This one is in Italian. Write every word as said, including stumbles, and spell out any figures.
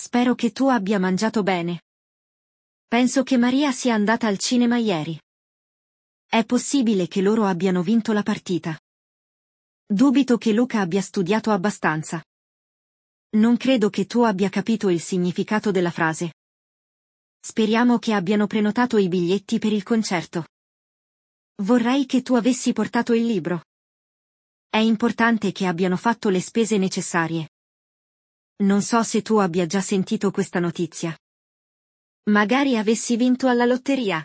Spero che tu abbia mangiato bene. Penso che Maria sia andata al cinema ieri. È possibile che loro abbiano vinto la partita. Dubito che Luca abbia studiato abbastanza. Non credo che tu abbia capito il significato della frase. Speriamo che abbiano prenotato i biglietti per il concerto. Vorrei che tu avessi portato il libro. È importante che abbiano fatto le spese necessarie. Non so se tu abbia già sentito questa notizia. Magari avessi vinto alla lotteria.